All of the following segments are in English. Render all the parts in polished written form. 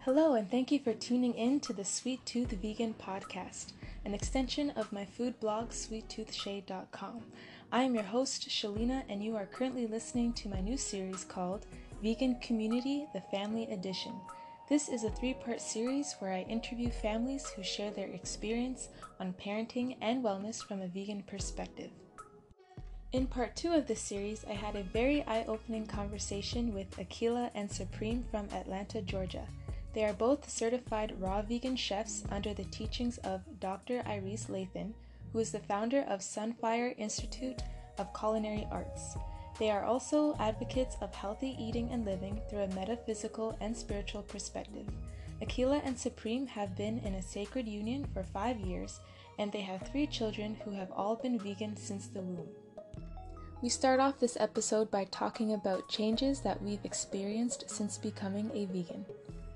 Hello, and thank you for tuning in to the Sweet Tooth Vegan Podcast, an extension of my food blog, sweettoothshade.com. I am your host, Shalina, and you are currently listening to my new series called Vegan Community, the Family Edition. This is a 3-part series where I interview families who share their experience on parenting and wellness from a vegan perspective. In part 2 of this series, I had a very eye-opening conversation with Akila and Supreme from Atlanta, Georgia. They are both certified raw vegan chefs under the teachings of Dr. Iris Lathan, who is the founder of Sunfire Institute of Culinary Arts. They are also advocates of healthy eating and living through a metaphysical and spiritual perspective. Akila and Supreme have been in a sacred union for 5 years, and they have 3 children who have all been vegan since the womb. We start off this episode by talking about changes that we've experienced since becoming a vegan.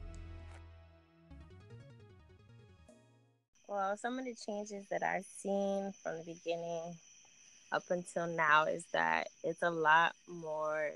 Well, some of the changes that I've seen from the beginning up until now is that it's a lot more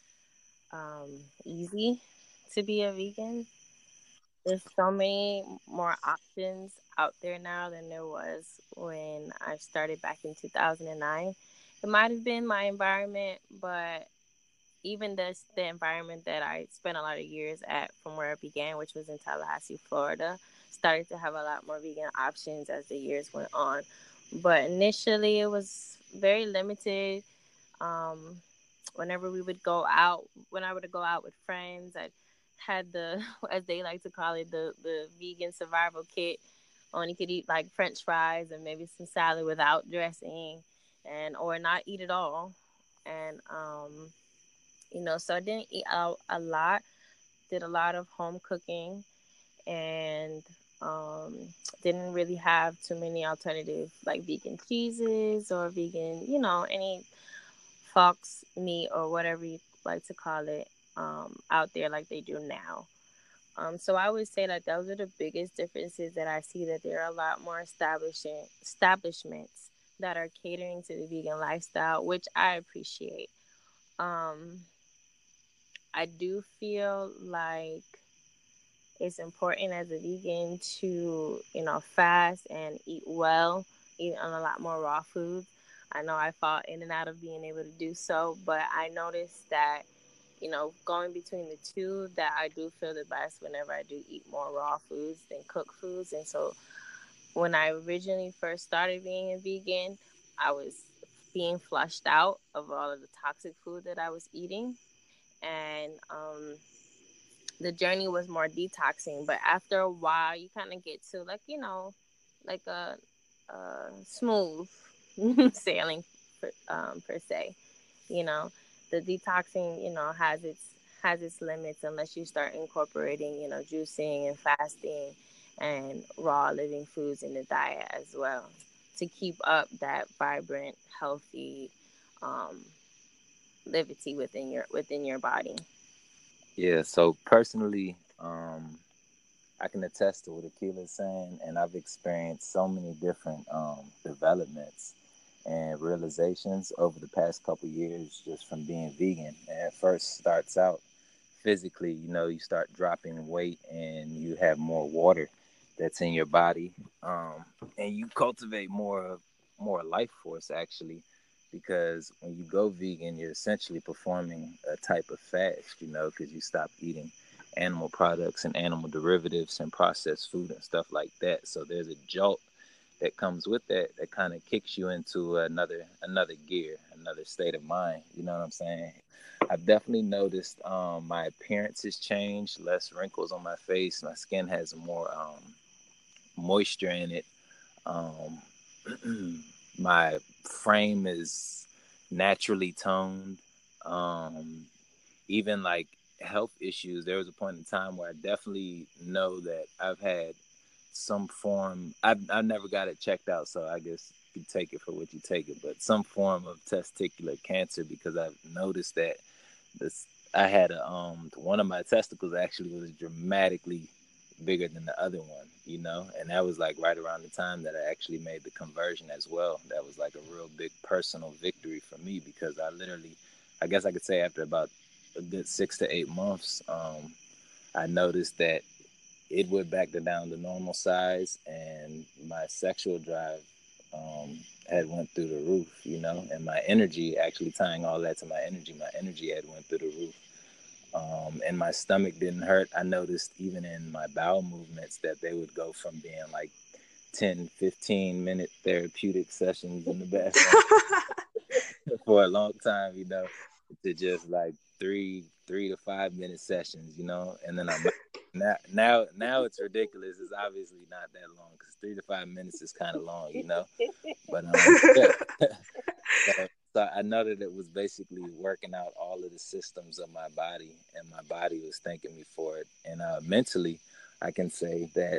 easy to be a vegan. There's so many more options out there now than there was when I started back in 2009. It might have been my environment, but even the environment that I spent a lot of years at from where I began, which was in Tallahassee, Florida, started to have a lot more vegan options as the years went on. But initially, it was very limited. Um, Whenever we would go out, when I would go out with friends, I had the, as they like to call it, the vegan survival kit. Only could eat like French fries and maybe some salad without dressing, and or not eat at all. And so I didn't eat out a lot. Did a lot of home cooking, and didn't really have too many alternative like vegan cheeses or vegan, any fox meat or whatever you like to call it out there like they do now. So I would say that those are the biggest differences that I see, that there are a lot more establishments that are catering to the vegan lifestyle, which I appreciate. Um, I do feel like it's important as a vegan to, fast and eat well, eat on a lot more raw foods. I know I fall in and out of being able to do so, but I noticed that, going between the two, that I do feel the best whenever I do eat more raw foods than cooked foods. And so when I originally first started being a vegan, I was being flushed out of all of the toxic food that I was eating. And the journey was more detoxing. But after a while, you kind of get to like a smooth sailing per se. You know, the detoxing has its limits unless you start incorporating juicing and fasting and raw living foods in the diet as well to keep up that vibrant, healthy um, liberty within your body. Yeah, so personally, I can attest to what Akila's saying, and I've experienced so many different developments and realizations over the past couple years just from being vegan. And it first starts out physically, you start dropping weight and you have more water that's in your body, and you cultivate more life force actually, because when you go vegan, you're essentially performing a type of fast, because you stop eating animal products and animal derivatives and processed food and stuff like that. So there's a jolt that comes with that kind of kicks you into another gear, another state of mind. You know what I'm saying? I've definitely noticed my appearance has changed, less wrinkles on my face. My skin has more moisture in it. Um, my frame is naturally toned. Um, Even like health issues, there was a point in time where I definitely know that I've had some form. I've never got it checked out, so I guess you take it for what you take it. But some form of testicular cancer, because I've noticed that this I had one of my testicles actually was dramatically bigger than the other one, and that was like right around the time that I actually made the conversion as well. That was like a real big personal victory for me, because I guess I could say after about a good 6 to 8 months, I noticed that it went back to down to normal size, and my sexual drive had went through the roof, and my energy, actually tying all that to my energy had went through the roof. And my stomach didn't hurt. I noticed even in my bowel movements that they would go from being like 10-15 minute therapeutic sessions in the bathroom for a long time, to just like 3 to 5 minute sessions, and then I'm now it's ridiculous. It's obviously not that long because 3 to 5 minutes is kind of long, but yeah. So I know that it was basically working out all of the systems of my body, and my body was thanking me for it. And mentally, I can say that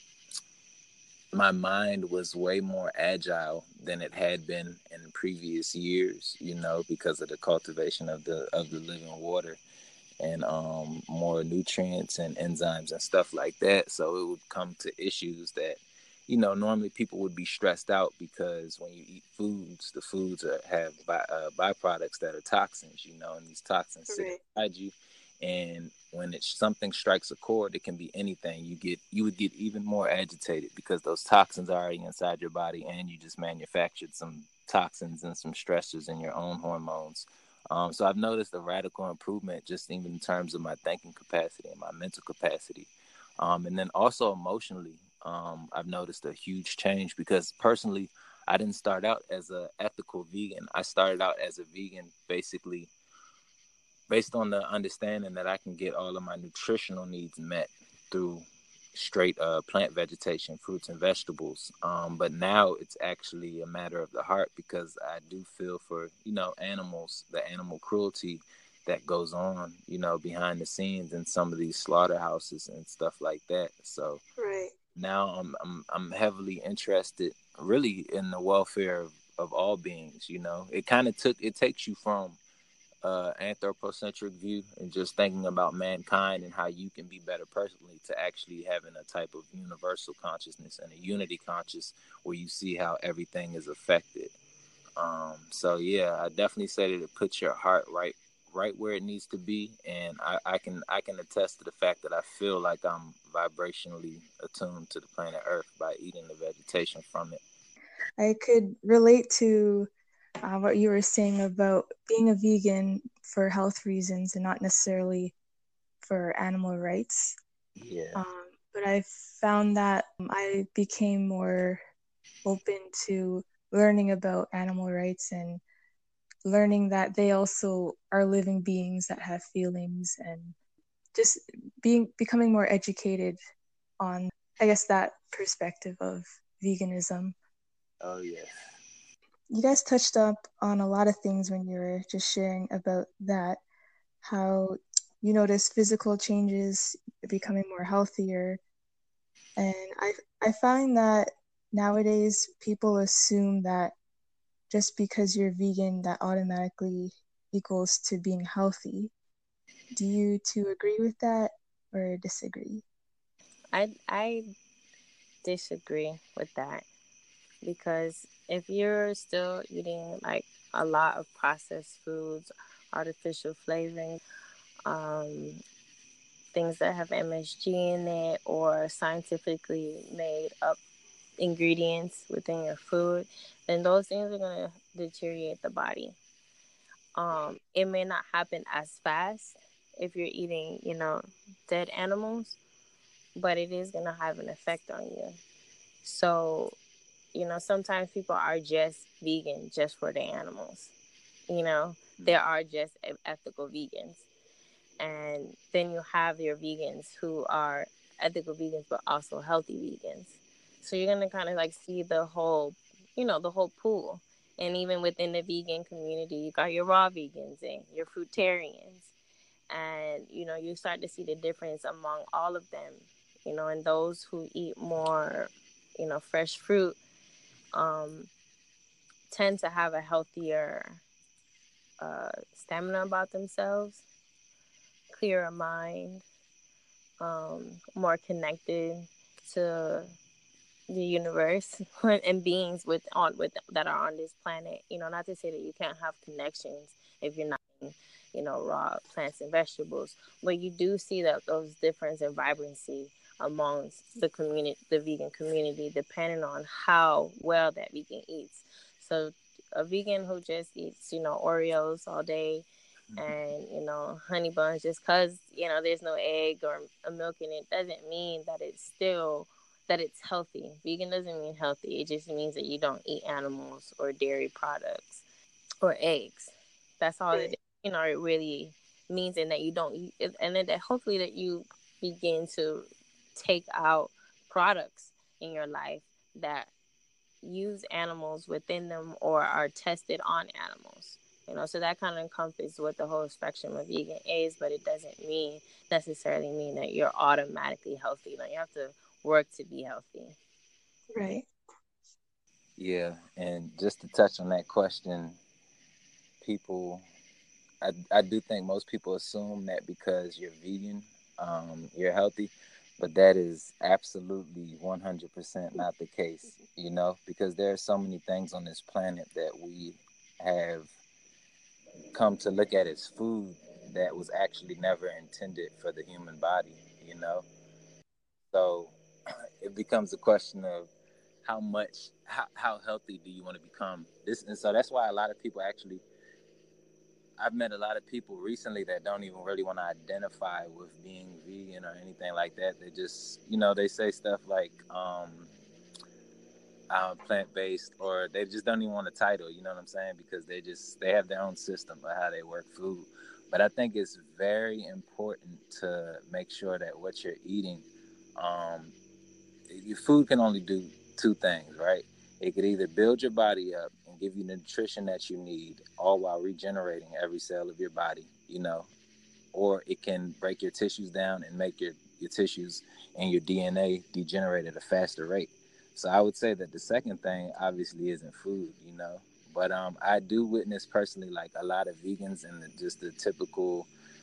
my mind was way more agile than it had been in previous years, because of the cultivation of the living water, and more nutrients and enzymes and stuff like that. So it would come to issues that, normally people would be stressed out because when you eat foods, the foods have byproducts that are toxins, and these toxins sit inside you. And when something strikes a chord, it can be anything. You would get even more agitated because those toxins are already inside your body, and you just manufactured some toxins and some stressors in your own hormones. So I've noticed a radical improvement just even in terms of my thinking capacity and my mental capacity. And then also emotionally, I've noticed a huge change because personally, I didn't start out as an ethical vegan. I started out as a vegan basically based on the understanding that I can get all of my nutritional needs met through straight plant vegetation, fruits and vegetables. But now it's actually a matter of the heart because I do feel for, animals, the animal cruelty that goes on, behind the scenes in some of these slaughterhouses and stuff like that. So now I'm heavily interested really in the welfare of all beings. It takes you from anthropocentric view and just thinking about mankind and how you can be better personally to actually having a type of universal consciousness and a unity conscious where you see how everything is affected. So yeah, I definitely say that it puts your heart right where it needs to be, and I can attest to the fact that I feel like I'm vibrationally attuned to the planet Earth by eating the vegetation from it. I could relate to what you were saying about being a vegan for health reasons and not necessarily for animal rights. Yeah. But I found that I became more open to learning about animal rights and learning that they also are living beings that have feelings, and just becoming more educated on, I guess, that perspective of veganism. Oh yeah. You guys touched up on a lot of things when you were just sharing about that, how you notice physical changes, becoming more healthier. And I find that nowadays people assume that just because you're vegan, that automatically equals to being healthy. Do you two agree with that or disagree? I disagree with that because if you're still eating like a lot of processed foods, artificial flavorings, um, things that have MSG in it or scientifically made up ingredients within your food, then those things are going to deteriorate the body. It may not happen as fast if you're eating, dead animals, but it is going to have an effect on you. So, sometimes people are just vegan just for the animals. There are just ethical vegans. And then you have your vegans who are ethical vegans, but also healthy vegans. So you're going to kind of like see the whole pool. And even within the vegan community, you got your raw vegans and your fruitarians. And, you start to see the difference among all of them, and those who eat more, fresh fruit, tend to have a healthier stamina about themselves, clearer mind, more connected to the universe and beings with that are on this planet. Not to say that you can't have connections if you're not raw plants and vegetables. But you do see that those difference in vibrancy amongst the vegan community, depending on how well that vegan eats. So a vegan who just eats, Oreos all day and, honey buns just because, there's no egg or a milk in it doesn't mean that it's healthy. Vegan doesn't mean healthy. It just means that you don't eat animals or dairy products or eggs. That's all it, it really means, and that you don't eat, and then that hopefully that you begin to take out products in your life that use animals within them or are tested on animals. So that kind of encompasses what the whole spectrum of vegan is, but it doesn't necessarily mean that you're automatically healthy. You have to work to be healthy. Right. Yeah, and just to touch on that question, people, I do think most people assume that because you're vegan, you're healthy, but that is absolutely 100% not the case, because there are so many things on this planet that we have come to look at as food that was actually never intended for the human body, you know? So it becomes a question of how healthy do you want to become? And so that's why a lot of people actually, I've met a lot of people recently that don't even really want to identify with being vegan or anything like that. They just, they say stuff like, plant-based, or they just don't even want a title, you know what I'm saying? Because they have their own system of how they work food. But I think it's very important to make sure that what you're eating, your food can only do two things, right? It could either build your body up and give you the nutrition that you need, all while regenerating every cell of your body, or it can break your tissues down and make your tissues and your DNA degenerate at a faster rate. So I would say that the second thing obviously isn't food, but I do witness personally like a lot of vegans in just the typical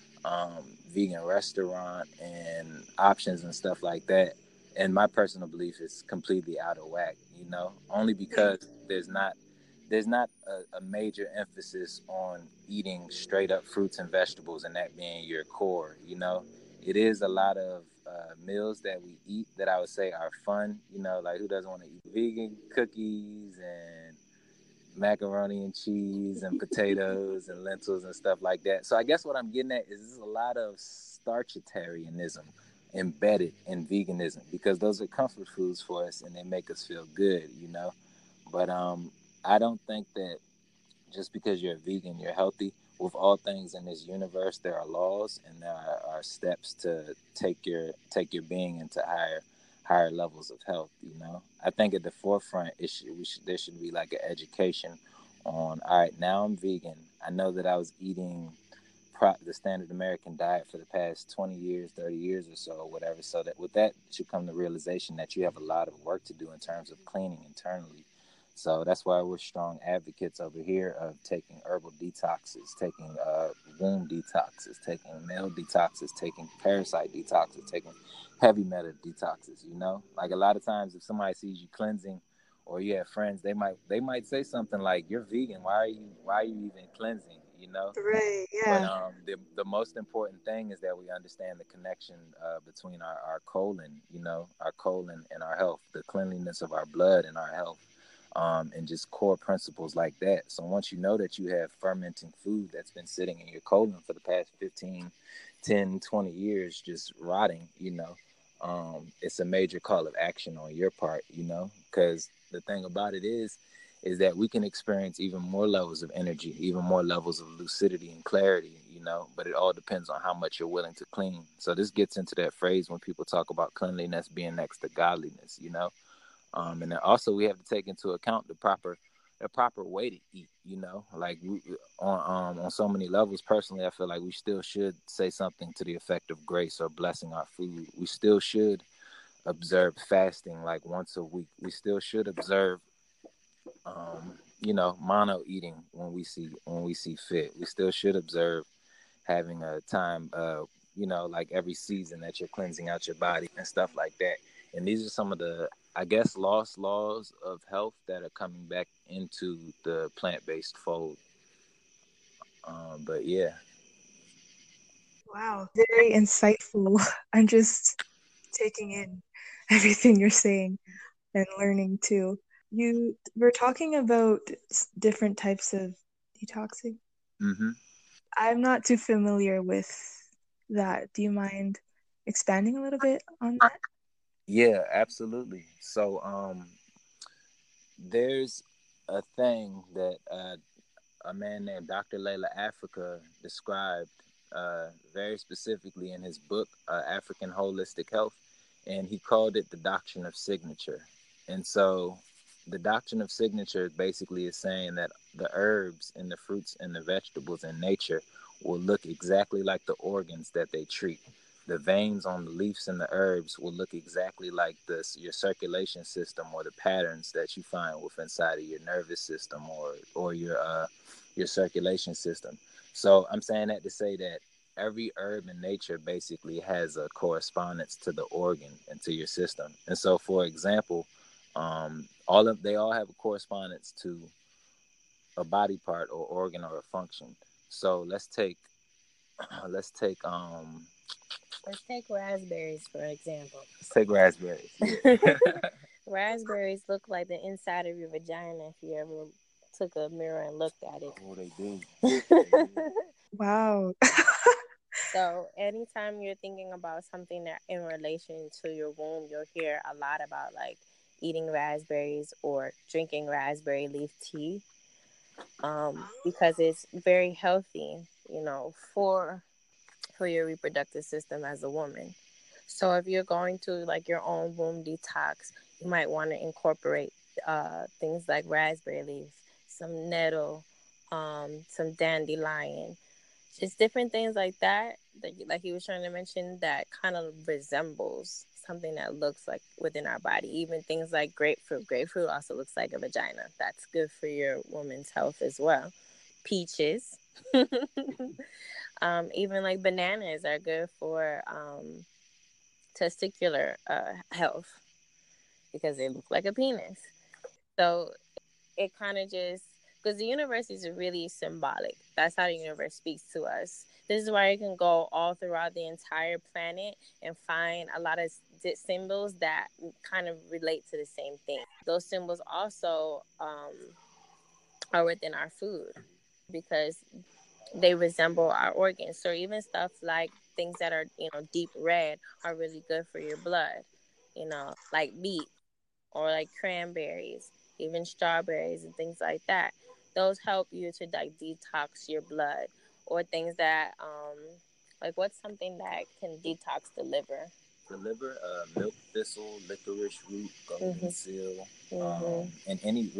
vegan restaurant and options and stuff like that. And my personal belief is completely out of whack, only because there's not a major emphasis on eating straight up fruits and vegetables and that being your core. It is a lot of meals that we eat that I would say are fun. Like who doesn't want to eat vegan cookies and macaroni and cheese and potatoes and lentils and stuff like that. So I guess what I'm getting at is there's a lot of starchitarianism embedded in veganism because those are comfort foods for us and they make us feel good. But I don't think that just because you're a vegan, you're healthy. With all things in this universe, there are laws and there are steps to take your being into higher levels of health. I think at the forefront, there should be like an education on. All right, now I'm vegan. I know that I was eating the standard American diet for the past 20 years, 30 years or so, or whatever. So that with that should come the realization that you have a lot of work to do in terms of cleaning internally. So that's why we're strong advocates over here of taking herbal detoxes, taking womb detoxes, taking male detoxes, taking parasite detoxes, taking heavy metal detoxes. Like a lot of times if somebody sees you cleansing, or you have friends, they might say something like, "You're vegan. Why are you even cleansing?" Right. But Yeah. the most important thing is that we understand the connection between our colon, our colon and our health, the cleanliness of our blood and our health. And just core principles like that. So once you know that you have fermenting food that's been sitting in your colon for the past 15, 10, 20 years, just rotting, it's a major call of action on your part, because the thing about it is that we can experience even more levels of energy, even more levels of lucidity and clarity, but it all depends on how much you're willing to clean. So this gets into that phrase when people talk about cleanliness being next to godliness, and then also we have to take into account the proper way to eat. Like on so many levels. Personally, I feel like we still should say something to the effect of grace or blessing our food. We still should observe fasting like once a week. We still should observe, mono eating when we see fit. We still should observe having a time, like every season that you're cleansing out your body and stuff like that. And these are some of the, I guess, lost laws of health that are coming back into the plant-based fold. But yeah. Wow, very insightful. I'm just taking in everything you're saying and learning too. You were talking about different types of detoxing. Mm-hmm. I'm not too familiar with that. Do you mind expanding a little bit on that? Yeah, absolutely. So, there's a thing that a man named Dr. Layla Africa described very specifically in his book, African Holistic Health, and he called it the doctrine of signature. And so, the doctrine of signature basically is saying that the herbs and the fruits and the vegetables in nature will look exactly like the organs that they treat. The veins on the leaves and the herbs will look exactly like this, your circulation system, or the patterns that you find with inside of your nervous system, or your circulation system. So I'm saying that to say that every herb in nature basically has a correspondence to the organ and to your system. And so, for example, they all have a correspondence to a body part or organ or a function. So let's take Let's take raspberries, for example. let's take raspberries. Yeah. Raspberries look like the inside of your vagina if you ever took a mirror and looked at it. Oh, they do. They do. Wow. So anytime you're thinking about something that in relation to your womb, you'll hear a lot about like eating raspberries or drinking raspberry leaf tea, because it's very healthy, for your reproductive system as a woman. So if you're going to like your own womb detox, you might want to incorporate things like raspberry leaves, some nettle, some dandelion, just different things like that. Like he was trying to mention, that kind of resembles something that looks like within our body. Even things like grapefruit. Grapefruit also looks like a vagina. That's good for your woman's health as well. Peaches. Even like bananas are good for testicular health because they look like a penis. So it kind of just, because the universe is really symbolic. That's how the universe speaks to us. This is why you can go all throughout the entire planet and find a lot of symbols that kind of relate to the same thing. Those symbols also are within our food because they resemble our organs. So even stuff like things that are, deep red are really good for your blood, like beet or like cranberries, even strawberries and things like that. Those help you to like detox your blood, or things that like what's something that can detox the liver? The liver, milk thistle, licorice root, golden seal, Mm-hmm. and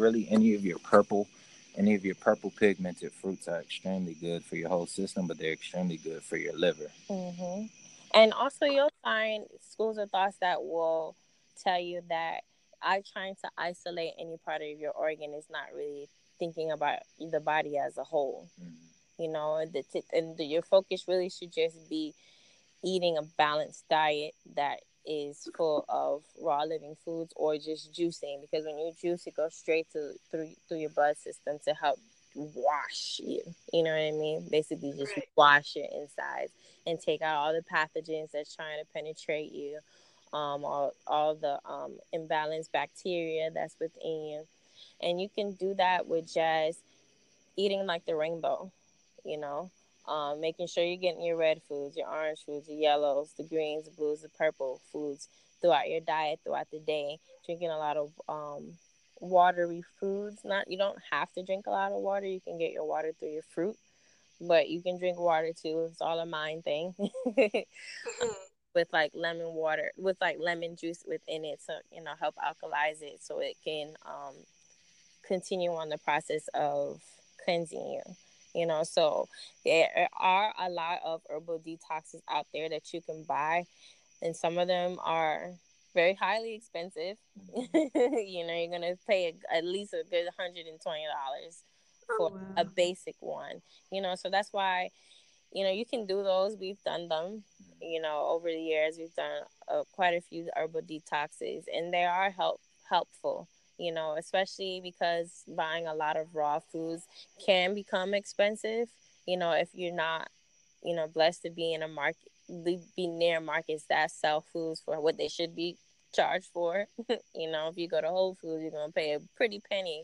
any of your purple pigmented fruits are extremely good for your whole system, but they're extremely good for your liver. Mm-hmm. And also, you'll find schools of thoughts that will tell you that trying to isolate any part of your organ is not really thinking about the body as a whole. Mm-hmm. Your focus really should just be eating a balanced diet that is full of raw living foods, or just juicing, because when you juice, it goes straight through your blood system to help wash you. You know what I mean? Basically, just wash your insides and take out all the pathogens that's trying to penetrate you, all the imbalanced bacteria that's within you, and you can do that with just eating like the rainbow, you know, making sure you're getting your red foods, your orange foods, the yellows, the greens, the blues, the purple foods throughout your diet throughout the day. Drinking a lot of watery foods. You don't have to drink a lot of water. You can get your water through your fruit, but you can drink water too. It's all a mind thing. With like lemon water, with like lemon juice within it, to help alkalize it, so it can continue on the process of cleansing you. So there are a lot of herbal detoxes out there that you can buy, and some of them are very highly expensive. You're gonna pay at least a good $120 for a basic one. So that's why you can do those. We've done them. Over the years, we've done quite a few herbal detoxes, and they are helpful. Especially because buying a lot of raw foods can become expensive. If you're not, blessed to be in a market, be near markets that sell foods for what they should be charged for. If you go to Whole Foods, you're gonna pay a pretty penny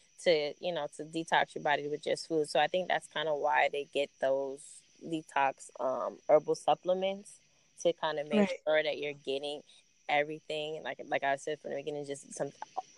to detox your body with just food. So I think that's kind of why they get those detox herbal supplements, to kind of make sure that you're getting everything, like I said from the beginning, just some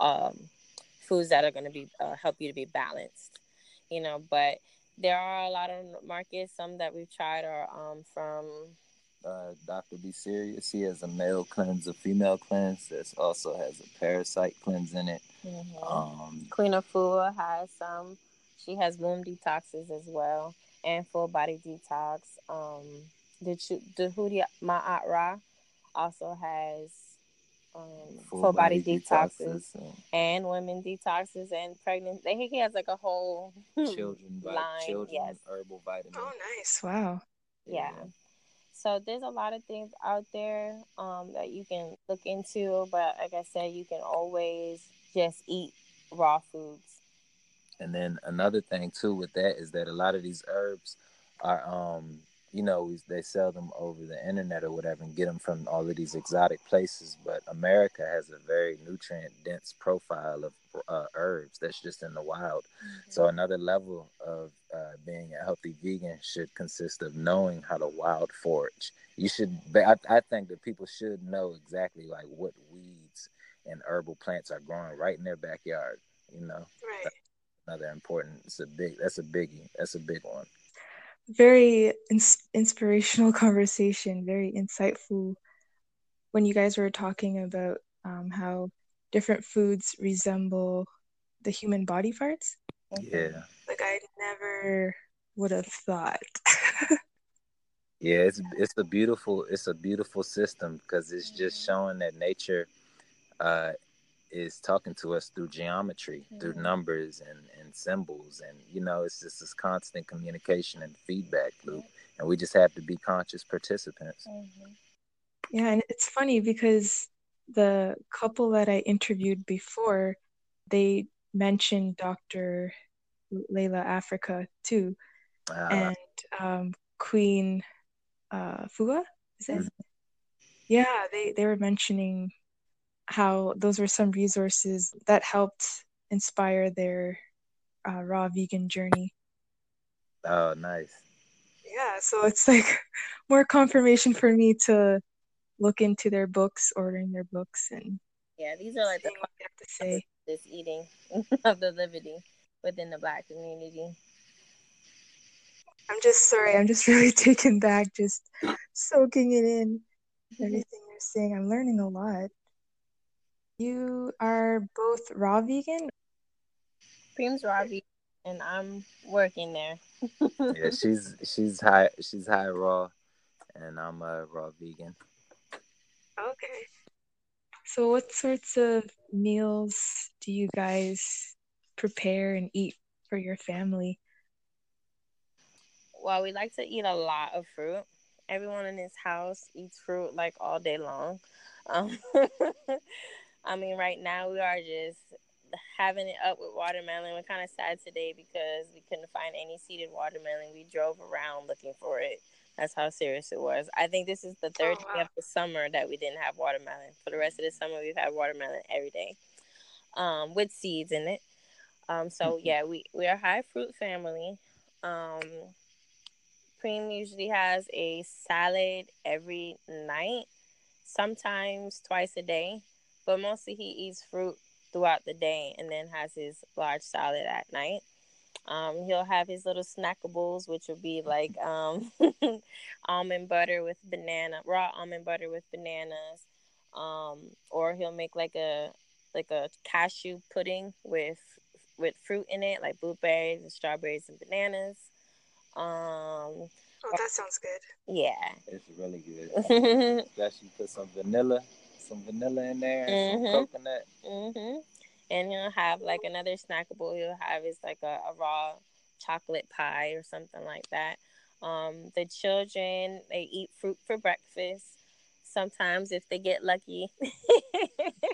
foods that are going to be help you to be balanced. But there are a lot of markets. Some that we've tried are from Dr. Be Serious. He has a male cleanse, a female cleanse. That also has a parasite cleanse in it. Queen Afua has some. She has womb detoxes as well, and full body detox. The Houthi Ma'at Ra also has full body detoxes and women detoxes and pregnant. He has like a whole children line. Yes, herbal vitamin. Oh, nice! Wow. Yeah. So there's a lot of things out there that you can look into, but like I said, you can always just eat raw foods. And then another thing too with that is that a lot of these herbs are they sell them over the internet or whatever and get them from all of these exotic places, but America has a very nutrient dense profile of herbs that's just in the wild. So another level of being a healthy vegan should consist of knowing how to wild forage. I think that people should know exactly like what weeds and herbal plants are growing right in their backyard. Right. Another important. That's a biggie. That's a big one. Very inspirational conversation, very insightful. When you guys were talking about how different foods resemble the human body parts. Yeah. Like I never would have thought. Yeah, it's a beautiful system, because it's just showing that nature is talking to us through geometry, through numbers and symbols, and it's just this constant communication and feedback loop, and we just have to be conscious participants. Yeah, and it's funny because the couple that I interviewed before, they mentioned Dr. Layla Africa too, and Queen Fuga, is it? Yeah, they were mentioning how those were some resources that helped inspire their raw vegan journey. Oh, nice. Yeah, so it's like more confirmation for me to look into their books, ordering their books, and these are like seeing what they have to say. This eating of the living within the Black community. I'm just really taken back, just soaking it in. Everything you're saying, I'm learning a lot. You are both raw vegan? Cream's raw vegan, and I'm working there. Yeah, she's high raw, and I'm a raw vegan. Okay. So what sorts of meals do you guys prepare and eat for your family? Well, we like to eat a lot of fruit. Everyone in this house eats fruit like all day long. I mean, right now we are just having it up with watermelon. We're kind of sad today because we couldn't find any seeded watermelon. We drove around looking for it. That's how serious it was. I think this is the third day of the summer that we didn't have watermelon. For the rest of the summer, we've had watermelon every day, with seeds in it. So yeah, we are a high fruit family. Cream usually has a salad every night, sometimes twice a day, but mostly he eats fruit throughout the day and then has his large salad at night. He'll have his little snackables, which will be like almond butter with raw almond butter with bananas, or he'll make like a cashew pudding with fruit in it, like blueberries and strawberries and bananas. Oh, that sounds good. Yeah, it's really good. Especially put some vanilla in there and some coconut. And he'll have like another snackable. He'll have is like a raw chocolate pie or something like that. The children, they eat fruit for breakfast. Sometimes if they get lucky.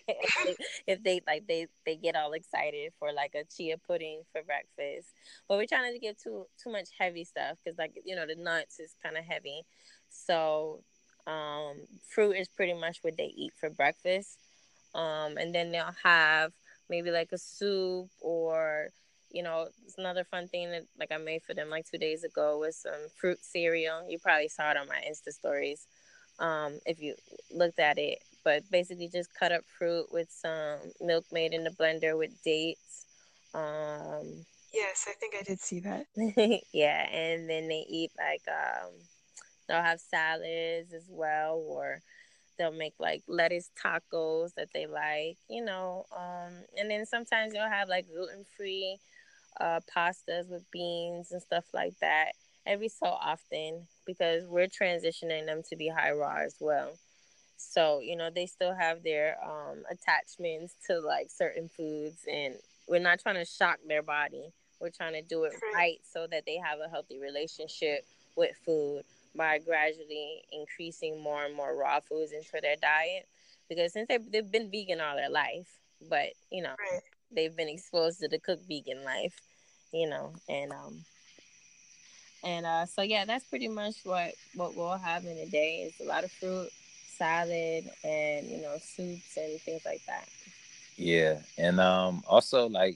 if they get all excited for like a chia pudding for breakfast. But we're trying to get too much heavy stuff because like the nuts is kind of heavy. So fruit is pretty much what they eat for breakfast. And then they'll have maybe like a soup or it's another fun thing that like I made for them like 2 days ago was some fruit cereal. You probably saw it on my Insta stories, if you looked at it. But basically, just cut up fruit with some milk made in the blender with dates. Yes, I think I did see that. Yeah, and then they eat like they'll have salads as well, or they'll make like lettuce tacos that they like, and then sometimes they'll have like gluten-free pastas with beans and stuff like that every so often because we're transitioning them to be high raw as well. So, they still have their attachments to like certain foods, and we're not trying to shock their body. We're trying to do it right so that they have a healthy relationship with food by gradually increasing more and more raw foods into their diet. Because since they've been vegan all their life, but, they've been exposed to the cooked vegan life, so yeah, that's pretty much what we'll have in a day is a lot of fruit, salad, and soups and things like that. Yeah, and also like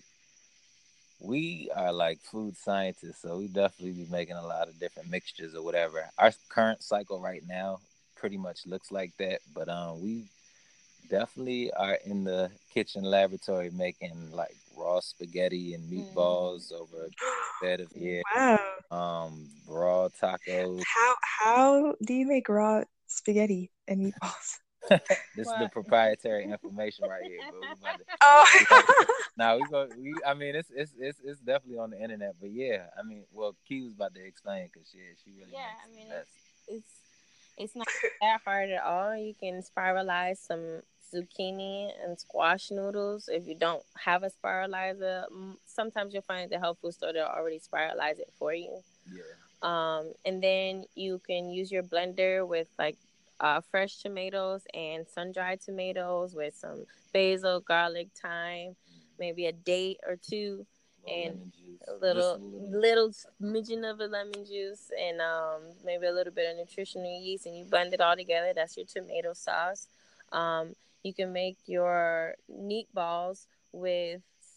we are like food scientists, so we definitely be making a lot of different mixtures or whatever. Our current cycle right now pretty much looks like that, but we definitely are in the kitchen laboratory making like raw spaghetti and meatballs over a bed of Wow. raw tacos. How do you make raw spaghetti and meatballs? This is the proprietary information right here. But we about to, Oh. now we go. I mean, it's definitely on the internet. But yeah, I mean, well, Key was about to explain because she really makes the best. It's not that hard at all. You can spiralize some zucchini and squash noodles. If you don't have a spiralizer, sometimes you'll find at the health food store they'll already spiralize it for you. Yeah. And then you can use your blender with like fresh tomatoes and sun-dried tomatoes with some basil, garlic, thyme, maybe a date or two, and a little smidgen of a lemon juice, and maybe a little bit of nutritional yeast, and you blend it all together. That's your tomato sauce. You can make your meatballs with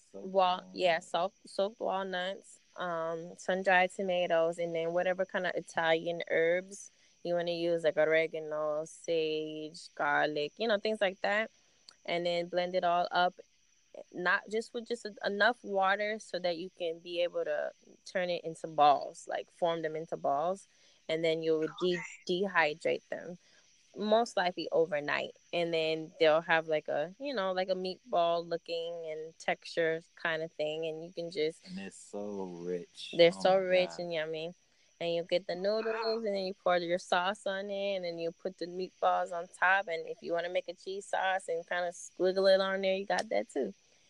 soaked walnuts, sun-dried tomatoes, and then whatever kind of Italian herbs you want to use, like oregano, sage, garlic, things like that, and then blend it all up, not just with just enough water so that you can be able to turn it into balls, like form them into balls, and then you would dehydrate them, most likely overnight, and then they'll have like a like a meatball looking and texture kind of thing, and you can just, and they're so rich. They're so rich and yummy. And you get the noodles, and then you pour your sauce on it, and then you put the meatballs on top. And if you want to make a cheese sauce and kind of squiggle it on there, you got that too.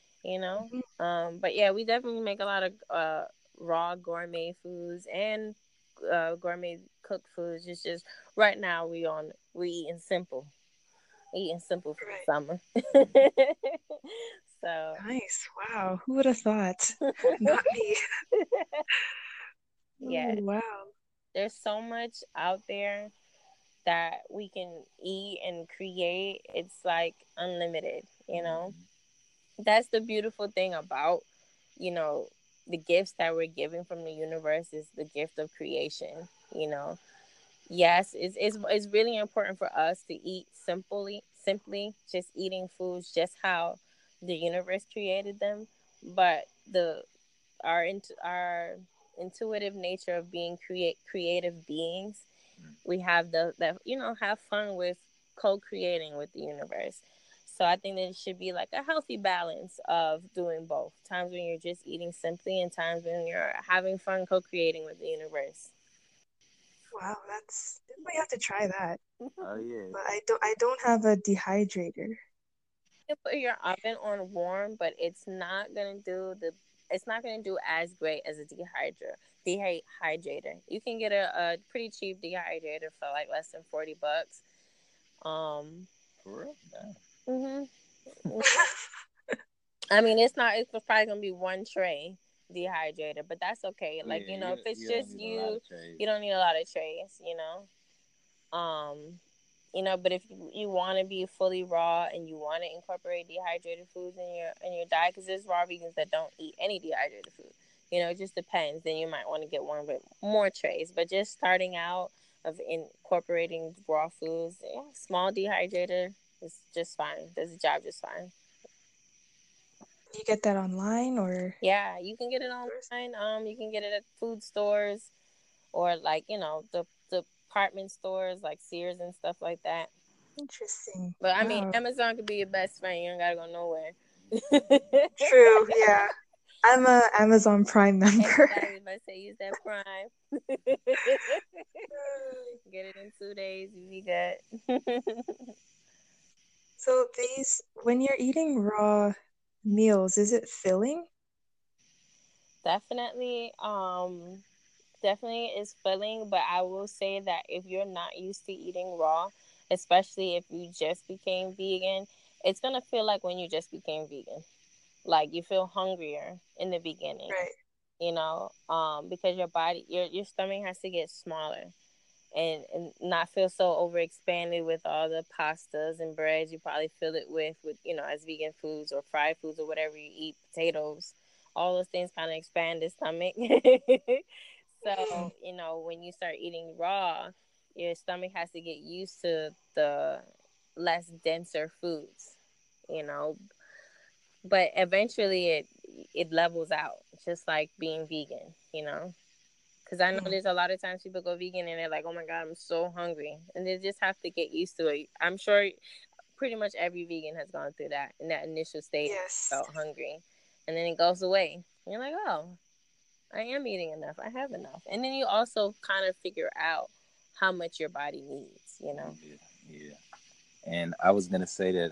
But yeah, we definitely make a lot of raw gourmet foods and gourmet cooked foods. It's just right now we eating simple, for the summer. So nice. Wow. Who would have thought? Not me. Yeah. Oh, wow. There's so much out there that we can eat and create. It's like unlimited, That's the beautiful thing about, the gifts that we're giving from the universe is the gift of creation, Yes, it's really important for us to eat simply, just eating foods just how the universe created them, but our intuitive nature of being creative beings, we have that have fun with co-creating with the universe. So I think that it should be like a healthy balance of doing both. Times when you're just eating simply, and times when you're having fun co-creating with the universe. Wow, we have to try that. Oh yeah. But I don't have a dehydrator. You put your oven on warm, but it's not gonna do as great as a dehydrator. You can get a pretty cheap dehydrator for like less than $40. For real? Mhm. I mean, it's not. It's probably gonna be one tray dehydrator, but that's okay. Like Yeah, if it's you don't just need a lot you, of trays. you don't need a lot of trays. But if you want to be fully raw and you want to incorporate dehydrated foods in your diet, because there's raw vegans that don't eat any dehydrated food. It just depends. Then you might want to get one with more trays. But just starting out of incorporating raw foods, yeah, small dehydrator is just fine. Does the job just fine. Do you get that online or Yeah, you can get it stores? online. You can get it at food stores or like the department stores like Sears and stuff like that. Interesting. But I mean, Wow. Amazon could be your best friend. You don't gotta go nowhere. True. Yeah. I'm a Amazon Prime member. Exactly. If I say use that Prime, get it in 2 days, you be good. So when you're eating raw meals, is it filling? Definitely, definitely is filling. But I will say that if you're not used to eating raw, especially if you just became vegan, it's gonna feel like when you just became vegan. Like you feel hungrier in the beginning, Right. because your stomach has to get smaller and not feel so overexpanded with all the pastas and breads you probably fill it with as vegan foods or fried foods or whatever you eat, potatoes, all those things kind of expand the stomach. Mm. So when you start eating raw, your stomach has to get used to the less denser foods, you know but eventually it levels out, just like being vegan. Because I know Mm. there's a lot of times people go vegan and they're like, oh my God, I'm so hungry. And they just have to get used to it. I'm sure pretty much every vegan has gone through that in that initial stage, Yes. felt hungry. And then it goes away. And you're like, oh, I am eating enough. I have enough. And then you also kind of figure out how much your body needs. Yeah, yeah. And I was gonna say that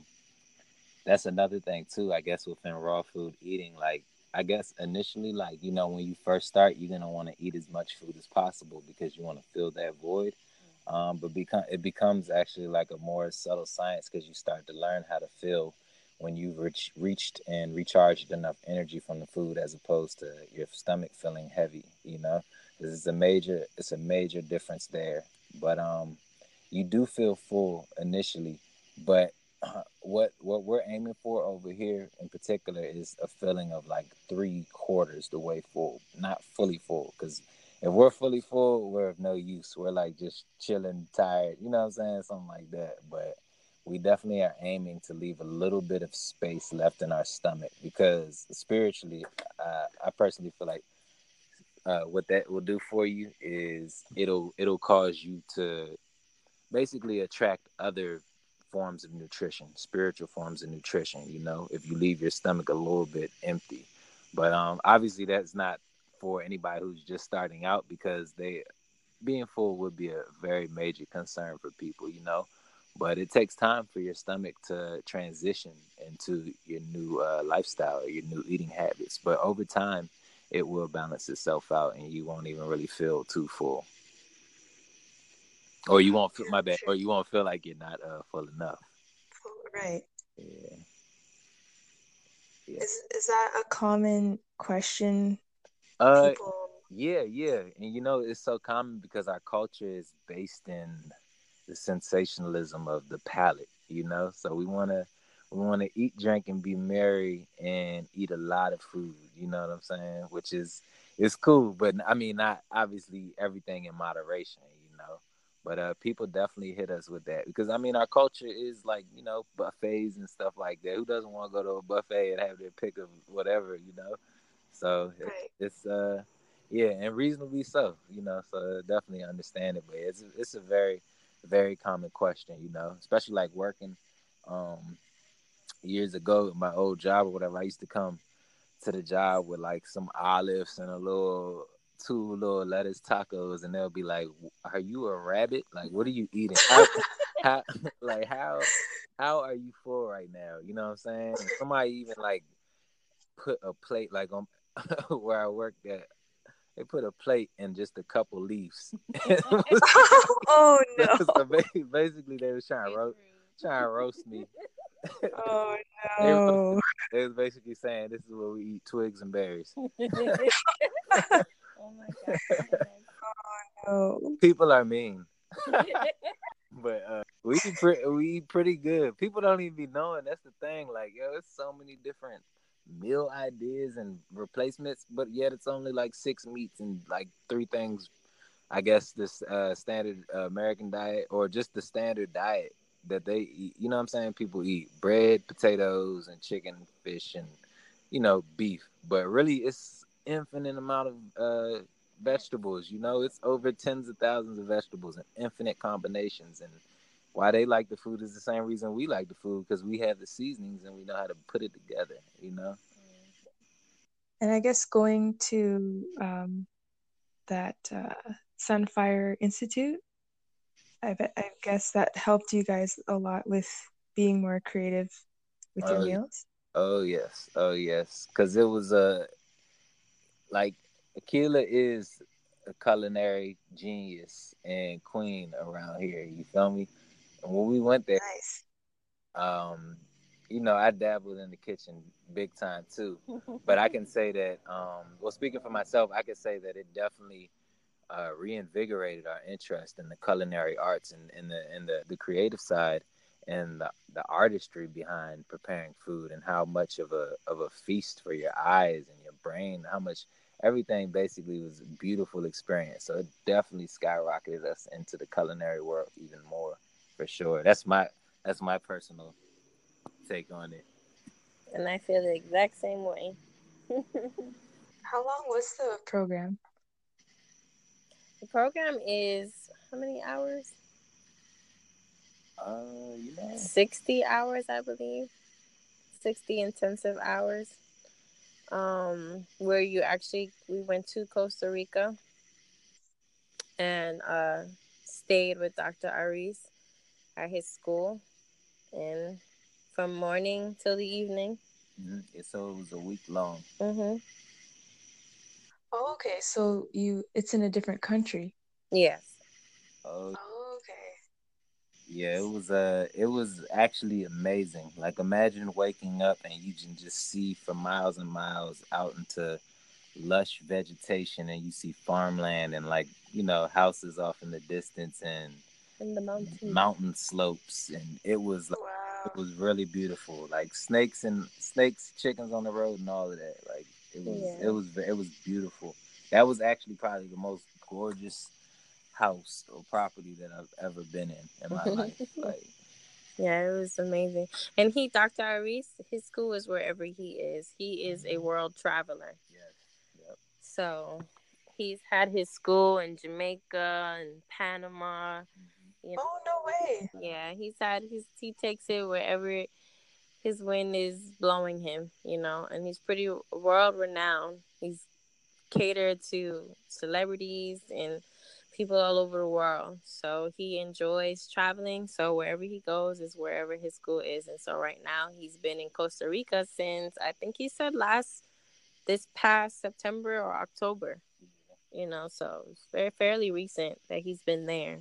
that's another thing too, I guess, within raw food eating. Like, I guess initially, like, when you first start, you're gonna want to eat as much food as possible because you want to fill that void. But it becomes actually like a more subtle science because you start to learn how to feel when you've reached and recharged enough energy from the food, as opposed to your stomach feeling heavy. This is it's a major difference there. But you do feel full initially, but what we're aiming for over here in particular is a feeling of like 3/4 the way full, not fully full. Because if we're fully full, we're of no use. We're like just chilling, tired. You know what I'm saying? Something like that. But we definitely are aiming to leave a little bit of space left in our stomach because spiritually, I personally feel like what that will do for you is it'll cause you to basically attract other forms of nutrition, spiritual forms of nutrition, if you leave your stomach a little bit empty. But obviously that's not for anybody who's just starting out because they being full would be a very major concern for people. But it takes time for your stomach to transition into your new lifestyle or your new eating habits. But over time, it will balance itself out and you won't even really feel too full. Or you won't feel True. my bad. True. Or you won't feel like you're not full enough. Right. Yeah, yeah. Is that a common question Uh, people? yeah. And it's so common because our culture is based in the sensationalism of the palate. So we wanna eat, drink, and be merry, and eat a lot of food. You know what I'm saying? Which is it's cool, but I mean, not obviously everything in moderation. But people definitely hit us with that because I mean, our culture is like buffets and stuff like that. Who doesn't want to go to a buffet and have their pick of whatever? So Right. it's yeah, and reasonably so. So definitely understand it, but it's a very very common question. Especially like working years ago at my old job or whatever. I used to come to the job with like some olives and a little two little lettuce tacos, and they'll be like, "Are you a rabbit? Like, what are you eating? How like how are you full right now? You know what I'm saying?" And somebody even like put a plate like on where I worked at. They put a plate and just a couple leaves. Oh no. So basically, they was trying to roast me. Oh They was, no. they was basically saying this is where we eat twigs and berries. Oh my god. No. People are mean, but we eat pretty good. People don't even be knowing. That's the thing. Like, yo, it's so many different meal ideas and replacements, but yet it's only like six meats and like three things. I guess this standard American diet or just the standard diet that they eat. You know what I'm saying? People eat bread, potatoes, and chicken, fish, and beef. But really, it's infinite amount of vegetables. It's over tens of thousands of vegetables and infinite combinations. And why they like the food is the same reason we like the food, because we have the seasonings and we know how to put it together. And I guess going to that Sunfire Institute, I guess that helped you guys a lot with being more creative with your Oh, meals. oh yes, oh yes, because it was like Akila is a culinary genius and queen around here. You feel me? And when we went there, Nice. um, I dabbled in the kitchen big time too. But I can say that, well, speaking for myself, I can say that it definitely reinvigorated our interest in the culinary arts and in the creative side and the artistry behind preparing food, and how much of a feast for your eyes and your brain, how much everything basically was a beautiful experience. So it definitely skyrocketed us into the culinary world even more, for sure. That's my personal take on it. And I feel the exact same way. How long was the program? The program is how many hours? Uh, you know, 60 hours, I believe. 60 intensive hours. Where we went to Costa Rica and stayed with Dr. Aris at his school, and from morning till the evening. so it was a week long. Mm-hmm. Oh, okay. So it's in a different country. Yes. Oh, Oh, okay. yeah, it was actually amazing. Like, imagine waking up and you can just see for miles and miles out into lush vegetation, and you see farmland and, like, houses off in the distance and In the mountains. mountain slopes, and it was like, Wow. it was really beautiful. Like snakes, chickens on the road and all of that. Like, it was beautiful. That was actually probably the most gorgeous house or property that I've ever been in my life. Like, Yeah, it was amazing. And Dr. Aris, his school is wherever he is. He is a world traveler. yes, yep. So he's had his school in Jamaica and Panama. Oh, no way. Yeah, he takes it wherever his wind is blowing him, and he's pretty world renowned. He's catered to celebrities and people all over the world. So he enjoys traveling. So wherever he goes is wherever his school is. And so right now he's been in Costa Rica since, I think he said, this past September or October. So it's fairly recent that he's been there.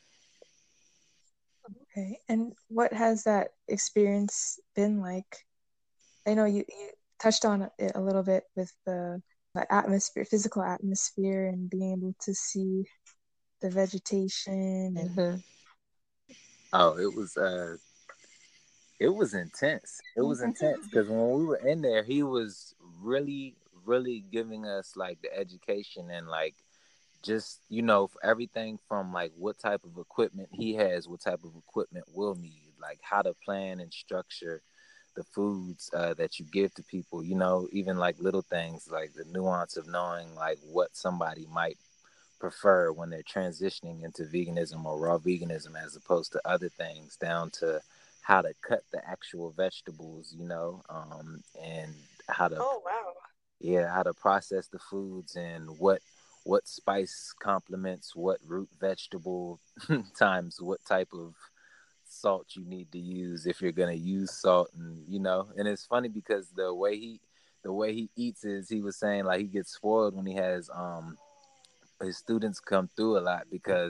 Okay. And what has that experience been like? I know you touched on it a little bit with the atmosphere, physical atmosphere, and being able to see the vegetation and Mm-hmm. Oh, it was intense. It was intense because when we were in there, he was really, really giving us like the education and, like, just for everything from, like, what type of equipment he has, what type of equipment we'll need, like how to plan and structure the foods that you give to people. Even like little things like the nuance of knowing like what somebody might prefer when they're transitioning into veganism or raw veganism as opposed to other things, down to how to cut the actual vegetables, and how to oh wow. yeah, how to process the foods, and what spice complements what root vegetable times what type of salt you need to use if you're gonna use salt, and it's funny because the way he eats is, he was saying, like, he gets spoiled when he has his students come through a lot, because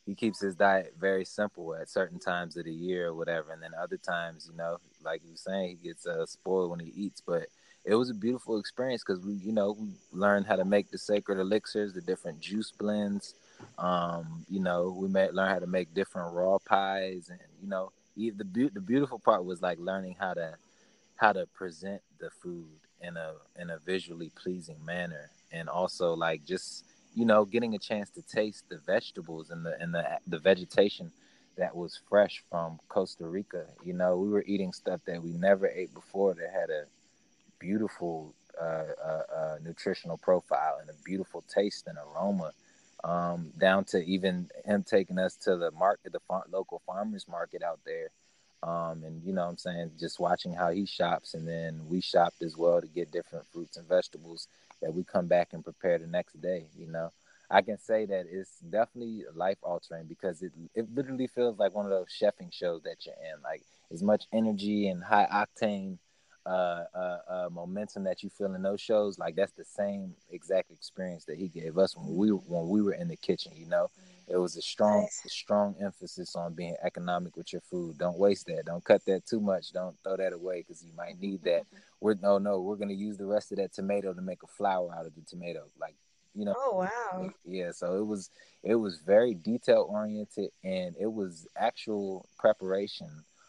he keeps his diet very simple at certain times of the year or whatever, and then other times, you know, like you were saying, he gets spoiled when he eats. But it was a beautiful experience because we learned how to make the sacred elixirs, the different juice blends. We learn how to make different raw pies, and the beautiful part was like learning how to present the food in a visually pleasing manner, and also like just getting a chance to taste the vegetables and the vegetation that was fresh from Costa Rica. We were eating stuff that we never ate before that had a beautiful nutritional profile and a beautiful taste and aroma. Down to even him taking us to the market, the local farmers market out there. And what I'm saying, just watching how he shops, and then we shopped as well to get different fruits and vegetables that we come back and prepare the next day. I can say that it's definitely life altering because it literally feels like one of those chefing shows that you're in. Like as much energy and high octane momentum that you feel in those shows, like that's the same exact experience that he gave us when we were in the kitchen. It was a strong emphasis on being economic with your food. Don't waste that. Don't cut that too much. Don't throw that away because you might need that. We're going to use the rest of that tomato to make a flour out of the tomato. Oh, wow. Yeah. So it was very detail oriented, and it was actual preparation.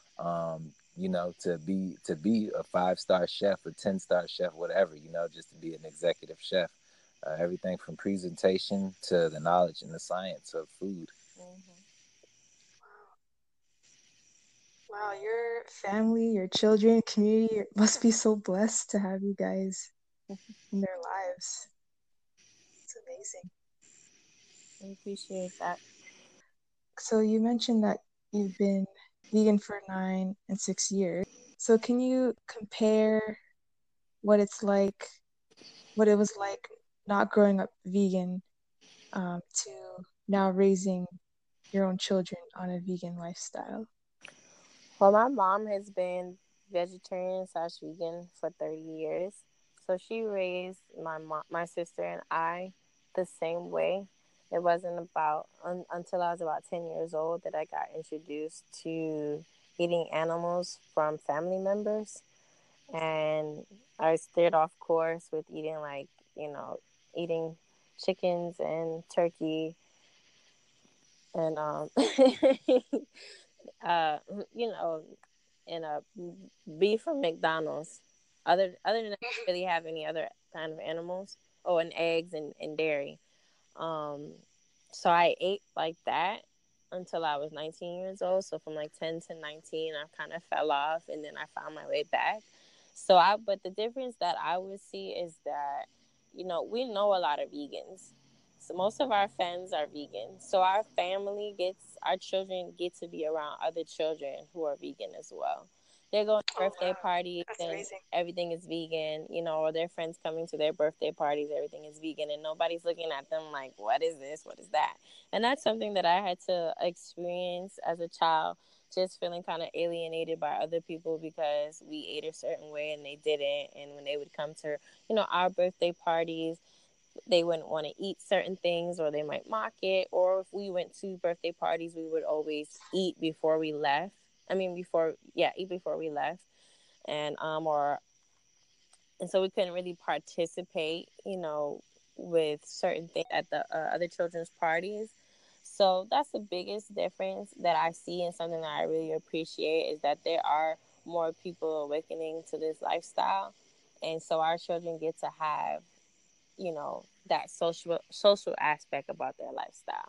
To be a 5-star chef, a 10-star chef, whatever. Just to be an executive chef. Everything from presentation to the knowledge and the science of food. Mm-hmm. Wow, your family, your children, community must be so blessed to have you guys in their lives. It's amazing. I appreciate that. So you mentioned that you've been vegan for 9 and 6 years. So can you compare what it's like, what it was like not growing up vegan, to now raising your own children on a vegan lifestyle? Well, my mom has been vegetarian slash vegan for 30 years. So she raised my sister and I the same way. It wasn't until I was about 10 years old that I got introduced to eating animals from family members. And I steered off course with eating eating chickens and turkey and uh, you know, and beef from McDonald's. Other than that, I don't really have any other kind of animals. Oh, and eggs and dairy. Um, so I ate like that until I was 19 years old. So from like 10 to 19, I kind of fell off, and then I found my way back. But the difference that I would see is that, we know a lot of vegans. So most of our fans are vegan. So our children get to be around other children who are vegan as well. They're going to Oh, birthday wow. parties That's and amazing. everything is vegan, or their friends coming to their birthday parties, everything is vegan, and nobody's looking at them like, what is this? What is that? And that's something that I had to experience as a child, just feeling kind of alienated by other people because we ate a certain way and they didn't. And when they would come to, our birthday parties, they wouldn't want to eat certain things, or they might mock it. Or if we went to birthday parties, we would always eat before we left. Eat before we left. And so we couldn't really participate, with certain things at the other children's parties. So that's the biggest difference that I see, and something that I really appreciate is that there are more people awakening to this lifestyle. And so our children get to have, that social aspect about their lifestyle.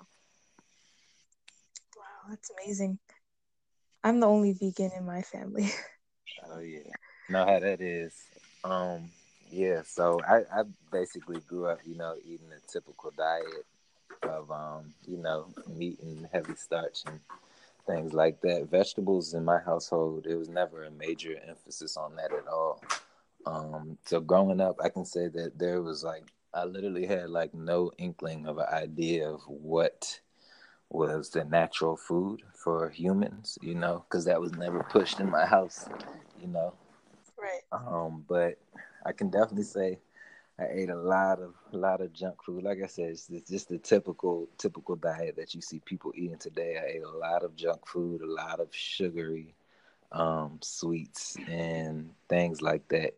Wow, that's amazing. I'm the only vegan in my family. Oh yeah, know how that is. Yeah. So I basically grew up, eating a typical diet of meat and heavy starch and things like that. Vegetables in my household, it was never a major emphasis on that at all. So growing up, I can say that there was like I literally had like no inkling of an idea of what was the natural food for humans, because that was never pushed in my house, you know. Right. But I can definitely say I ate a lot of junk food. Like I said, it's just the typical diet that you see people eating today. I ate a lot of junk food, a lot of sugary sweets and things like that.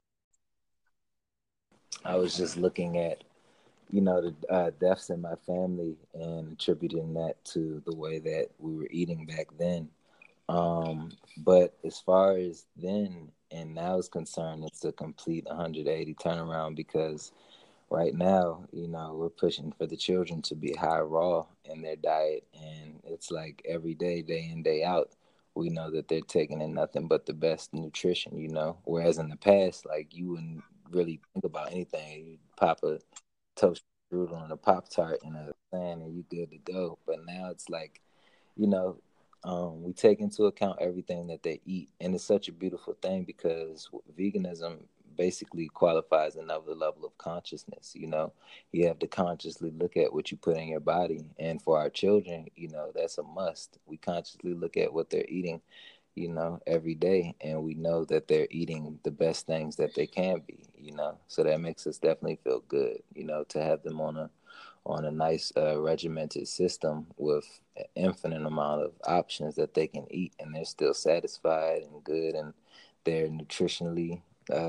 I was just looking at the deaths in my family and attributing that to the way that we were eating back then. But as far as then and now is concerned, it's a complete 180 turnaround because right now, we're pushing for the children to be high raw in their diet. And it's like every day in, day out, we know that they're taking in nothing but the best nutrition. Whereas in the past, like you wouldn't really think about anything. You pop a toast strudel and a Pop Tart and a sand and you good to go. But now it's like, you know, we take into account everything that they eat, and it's such a beautiful thing because veganism basically qualifies another level of consciousness. You have to consciously look at what you put in your body, and for our children, that's a must. We consciously look at what they're eating, every day, and we know that they're eating the best things that they can be. So that makes us definitely feel good, to have them on a nice regimented system with an infinite amount of options that they can eat and they're still satisfied and good and they're nutritionally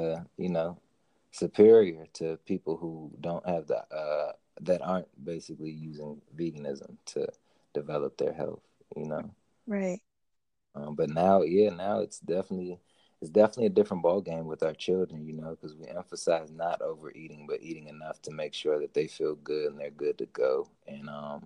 superior to people who don't have that aren't basically using veganism to develop their health. Right. But now it's definitely a different ball game with our children, because we emphasize not overeating, but eating enough to make sure that they feel good and they're good to go. And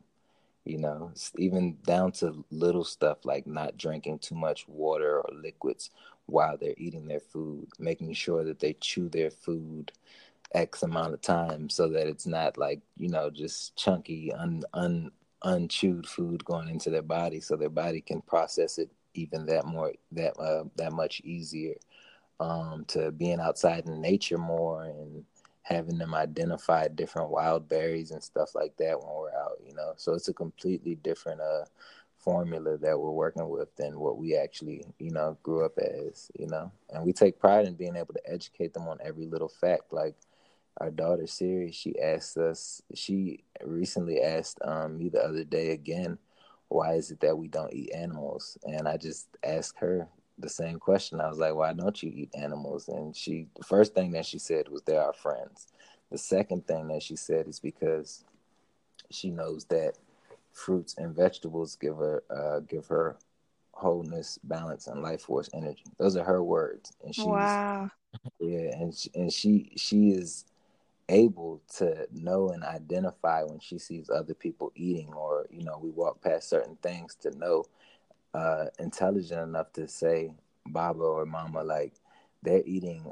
even down to little stuff like not drinking too much water or liquids while they're eating their food, making sure that they chew their food X amount of time so that it's not like, just chunky, unchewed food going into their body, so their body can process it even that much easier. To being outside in nature more and having them identify different wild berries and stuff like that when we're out. So it's a completely different formula that we're working with than what we actually, grew up as. And we take pride in being able to educate them on every little fact. Like our daughter Siri, she recently asked me the other day again, why is it that we don't eat animals? And I just asked her the same question. I was like, why don't you eat animals? And the first thing that she said was they're our friends. The second thing that she said is because she knows that fruits and vegetables give her wholeness, balance, and life force energy. Those are her words, and she's Wow. yeah, and she is able to know and identify when she sees other people eating, or we walk past certain things to know, intelligent enough to say, Baba or Mama, like they're eating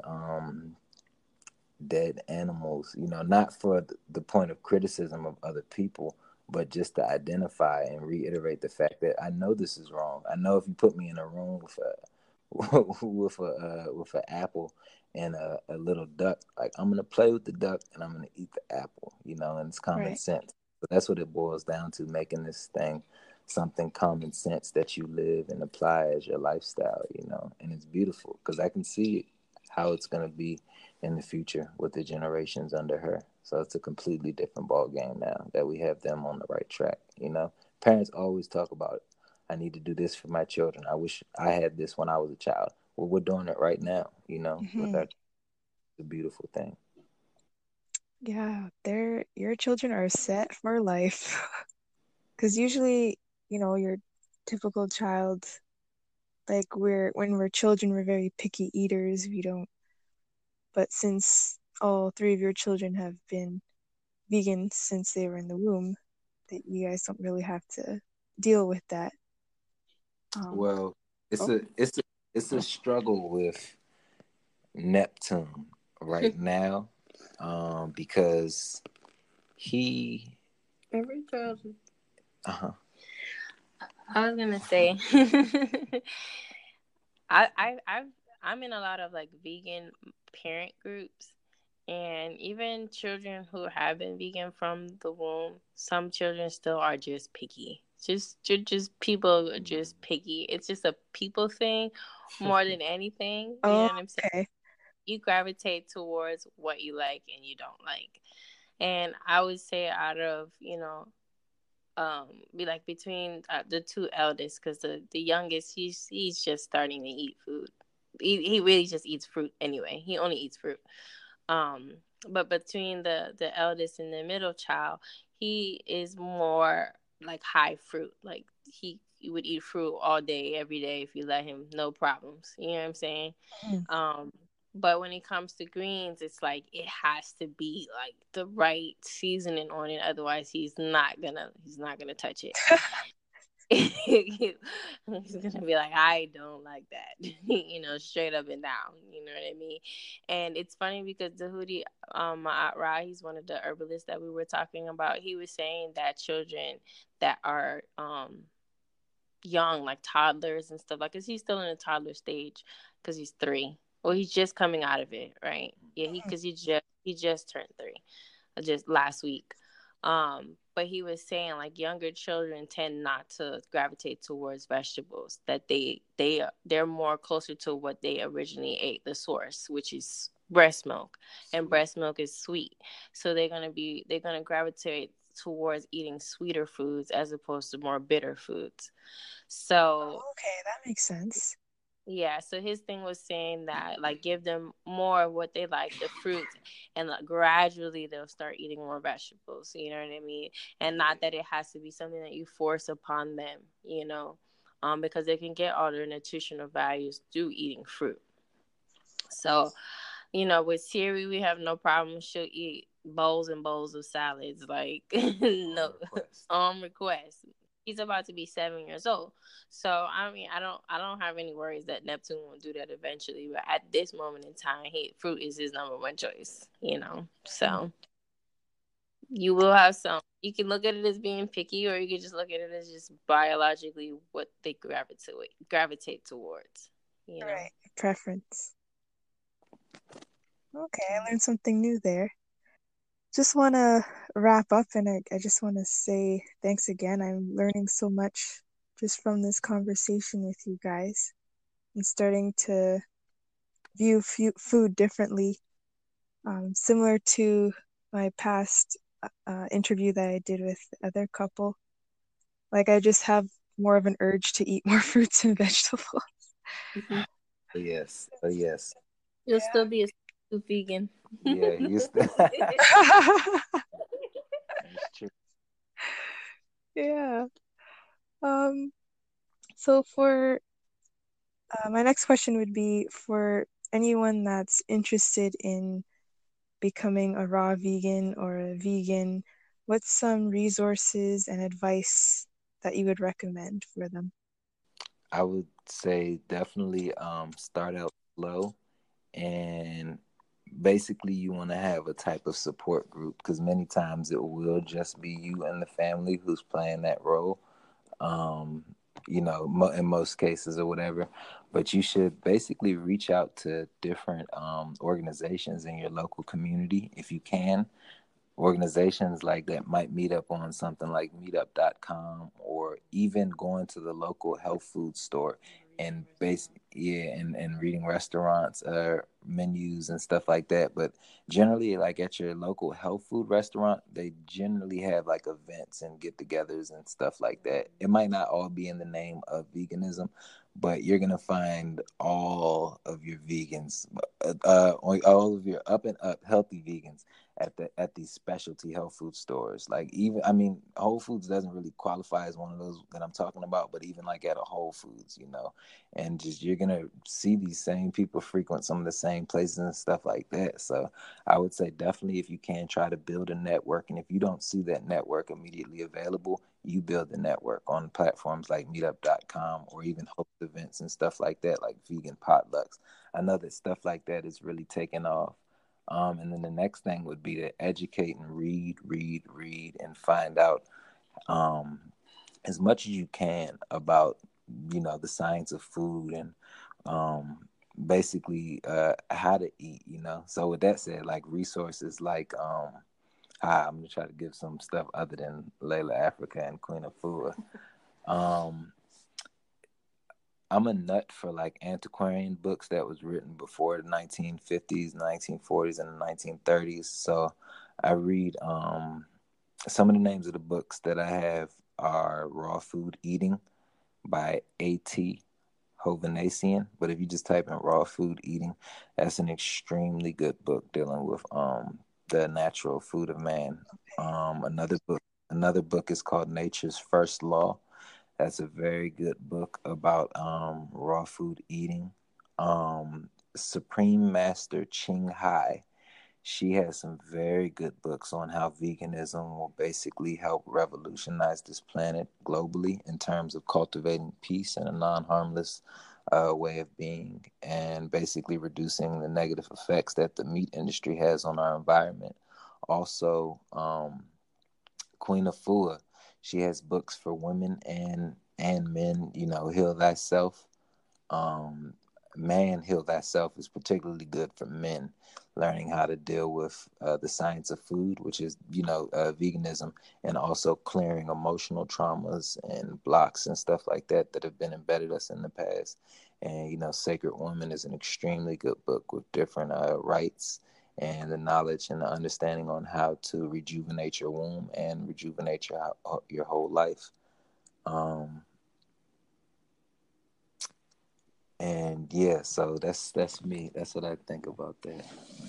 dead animals, not for the point of criticism of other people, but just to identify and reiterate the fact that I know this is wrong. I know if you put me in a room with with an apple and a little duck, like I'm gonna play with the duck and I'm gonna eat the apple, and it's common Right. sense. So that's what it boils down to, making this thing something common sense that you live and apply as your lifestyle, and it's beautiful because I can see how it's gonna be in the future with the generations under her. So it's a completely different ball game now that we have them on the right track. Parents always talk about, I need to do this for my children. I wish I had this when I was a child. Well, we're doing it right now, with Hmm. our the beautiful thing. Yeah, your children are set for life. Because usually, your typical child, like when we're children, we're very picky eaters. We don't, but since all three of your children have been vegan since they were in the womb, that you guys don't really have to deal with that. Um, Well, it's oh, a struggle with Neptune right now, because he. Every child. Uh-huh. I was gonna say, I'm in a lot of like vegan parent groups, and even children who have been vegan from the womb, some children still are just picky. Just people are just picky. It's just a people thing more than anything. You know oh, what I'm saying? okay. you gravitate towards what you like and you don't like. And I would say out of, be like between the two eldest, because the youngest, he's just starting to eat food. He really just eats fruit anyway. He only eats fruit. Um, but between the eldest and the middle child, he is more like high fruit. Like he would eat fruit all day, every day if you let him, no problems. You know what I'm saying? Mm. But when it comes to greens, it's like it has to be like the right seasoning on it. Otherwise, he's not gonna touch it. He's gonna be like, I don't like that, straight up and down. You know what I mean? And it's funny because Dahudi, my Aunt Ra, he's one of the herbalists that we were talking about. He was saying that children that are young, like toddlers and stuff, like, cause he's still in the toddler stage, cause he's 3. Well, he's just coming out of it, right? Yeah, he just turned 3, just last week. But he was saying like younger children tend not to gravitate towards vegetables, that they're more closer to what they originally ate, the source, which is breast milk, and breast milk is sweet. So they're gonna gravitate towards eating sweeter foods as opposed to more bitter foods. So Okay, that makes sense. yeah, so his thing was saying that, like, give them more of what they like, the fruits, and like, gradually they'll start eating more vegetables. You know what I mean? And not that it has to be something that you force upon them, because they can get all their nutritional values through eating fruit. So, with Siri, we have no problem. She'll eat bowls and bowls of salads, like no, on request. He's about to be 7 years old, so I mean, I don't have any worries that Neptune won't do that eventually. But at this moment in time, fruit is his number one choice. So you will have some. You can look at it as being picky, or you can just look at it as just biologically what they gravitate towards. Right, preference. Okay, I learned something new there. Just want to wrap up, and I just want to say thanks again. I'm learning so much just from this conversation with you guys. I'm starting to view food differently, similar to my past interview that I did with the other couple. Like, I just have more of an urge to eat more fruits and vegetables. Yes. Oh, yes. You'll still be a vegan. Yeah, you still. That's true. Yeah. So for my next question would be for anyone that's interested in becoming a raw vegan or a vegan, what's some resources and advice that you would recommend for them? I would say definitely start out slow, and basically you want to have a type of support group, because many times it will just be you and the family who's playing that role. Um, in most cases or whatever, but you should basically reach out to different organizations in your local community if you can. Organizations like that might meet up on something like meetup.com, or even going to the local health food store and and reading restaurants menus and stuff like that. But generally, like at your local health food restaurant, they generally have like events and get-togethers and stuff like that. It might not all be in the name of veganism, but you're gonna find all of your vegans, all of your up and up healthy vegans at these specialty health food stores. Like, even, I mean, Whole Foods doesn't really qualify as one of those that I'm talking about, but even like at a Whole Foods, and just you're gonna see these same people frequent some of the same places and stuff like that. So I would say definitely, if you can, try to build a network, and if you don't see that network immediately available, you build the network on platforms like meetup.com, or even host events and stuff like that, like vegan potlucks. I know that stuff like that is really taking off. And then the next thing would be to educate and read, and find out as much as you can about, the science of food, and basically how to eat. So with that said, like resources like I'm gonna try to give some stuff other than Layla Africa and Queen Afua. I'm a nut for like antiquarian books that was written before the 1950s, 1940s, and the 1930s. So I read some of the names of the books that I have are Raw Food Eating by A.T. Hovnanian. But if you just type in Raw Food Eating, that's an extremely good book dealing with the natural food of man. Another book is called Nature's First Law. That's a very good book about raw food eating. Supreme Master Ching Hai, she has some very good books on how veganism will basically help revolutionize this planet globally in terms of cultivating peace and a non-harmless way of being, and basically reducing the negative effects that the meat industry has on our environment. Also, Queen Afua, she has books for women and men. You know, Heal Thyself. Um, Man, Heal Thyself is particularly good for men, learning how to deal with the science of food, which is veganism, and also clearing emotional traumas and blocks and stuff like that that have been embedded us in the past. And Sacred Woman is an extremely good book with different rights and the knowledge and the understanding on how to rejuvenate your womb and rejuvenate your whole life. And yeah, so that's me. That's what I think about that.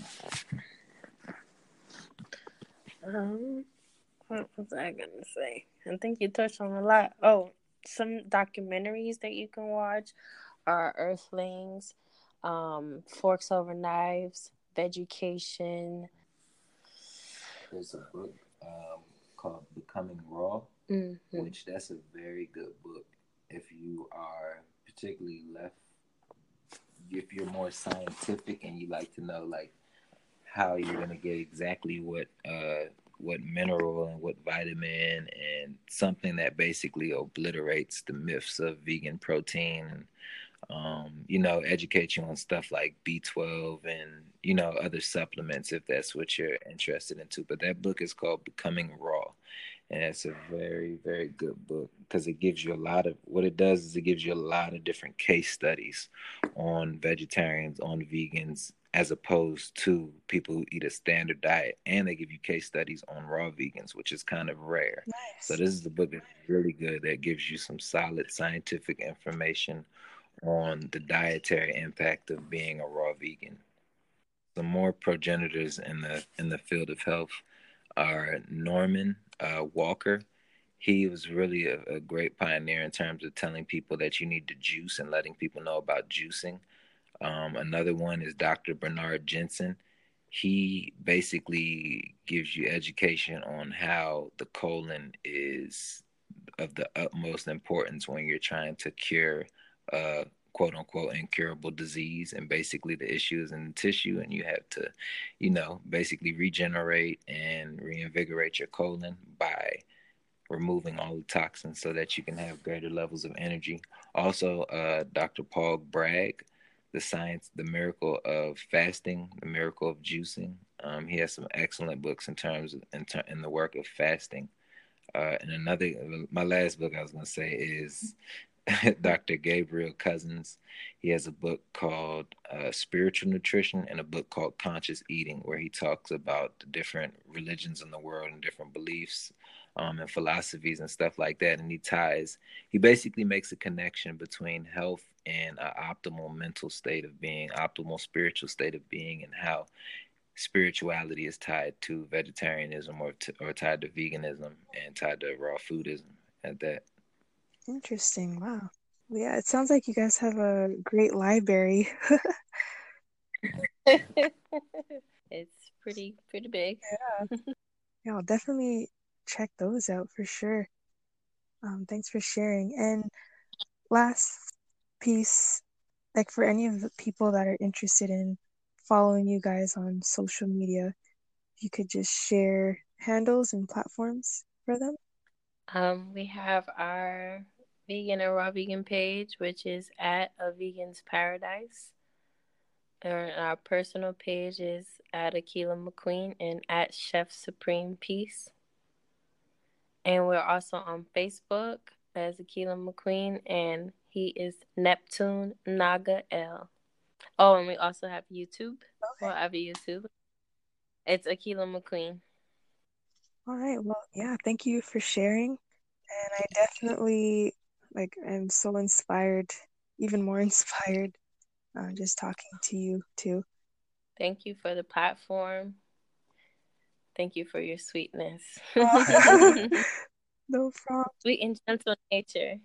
What was I gonna say? I think you touched on a lot. Oh, some documentaries that you can watch are Earthlings, Forks Over Knives, Vegucation. There's a book called Becoming Raw, which that's a very good book if you are particularly left, if you're more scientific and you like to know like how you're gonna get exactly what mineral and what vitamin, and something that basically obliterates the myths of vegan protein, and educate you on stuff like B12 and other supplements if that's what you're interested into. But that book is called Becoming Raw, and it's a very, very good book because it gives you a lot of, what it does is it gives you a lot of different case studies on vegetarians, on vegans, as opposed to people who eat a standard diet, and they give you case studies on raw vegans, which is kind of rare. Nice. So this is a book that's really good, that gives you some solid scientific information on the dietary impact of being a raw vegan. Some more progenitors in the field of health are Norman Walker. He was really a great pioneer in terms of telling people that you need to juice and letting people know about juicing. Another one is Dr. Bernard Jensen. He basically gives you education on how the colon is of the utmost importance when you're trying to cure quote unquote incurable disease, and basically the issue is in the tissue, and you have to basically regenerate and reinvigorate your colon by removing all the toxins so that you can have greater levels of energy. Also, Dr. Paul Bragg, the science, the miracle of fasting, the miracle of juicing. He has some excellent books in terms of in the work of fasting. And my last book I was going to say is Dr. Gabriel Cousins. He has a book called Spiritual Nutrition and a book called Conscious Eating, where he talks about the different religions in the world and different beliefs and philosophies and stuff like that. And he basically makes a connection between health and an optimal mental state of being, optimal spiritual state of being, and how spirituality is tied to vegetarianism or tied to veganism and tied to raw foodism at that. Interesting. Wow. Yeah, it sounds like you guys have a great library. It's pretty big. Yeah, I'll definitely check those out for sure. Thanks for sharing. And last piece, like for any of the people that are interested in following you guys on social media, if you could just share handles and platforms for them. We have our vegan and raw vegan page, which is at A Vegan's Paradise. And our personal page is at Akila McQueen and at Chef Supreme Peace. And we're also on Facebook as Akila McQueen and He is Neptune Naga L. Oh, and we also have YouTube. Okay. Well, I have YouTube. It's Akilah McQueen. All right. Well, yeah, thank you for sharing. And I definitely, I'm so inspired, even more inspired, just talking to you too. Thank you for the platform. Thank you for your sweetness. No problem. Sweet and gentle nature.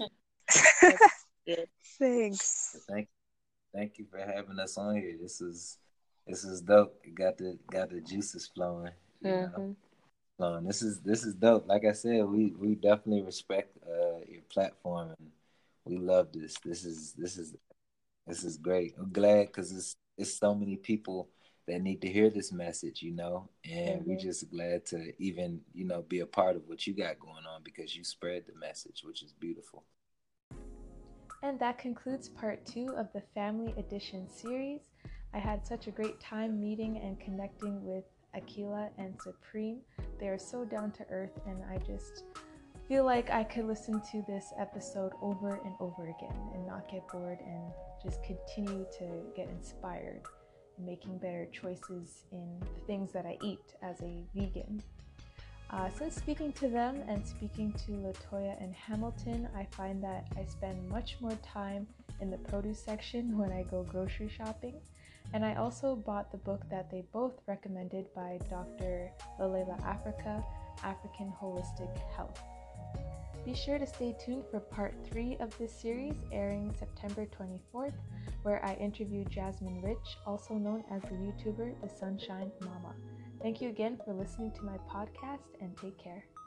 Thanks. Thank you for having us on here. This is dope. It got the juices flowing. You know, flowing. This is dope. Like I said, we definitely respect your platform, and we love this. This is great. I'm glad because it's so many people that need to hear this message, you know, and we're just glad to even, you know, be a part of what you got going on because you spread the message, which is beautiful. And that concludes part 2 of the Family Edition series. I had such a great time meeting and connecting with Akilah and Supreme. They are so down to earth, and I just feel like I could listen to this episode over and over again and not get bored and just continue to get inspired in making better choices in the things that I eat as a vegan. Since speaking to them and speaking to Latoya and Hamilton, I find that I spend much more time in the produce section when I go grocery shopping. And I also bought the book that they both recommended by Dr. Lalela Africa, African Holistic Health. Be sure to stay tuned for part 3 of this series, airing September 24th, where I interview Jasmine Rich, also known as the YouTuber The Sunshine Mama. Thank you again for listening to my podcast, and take care.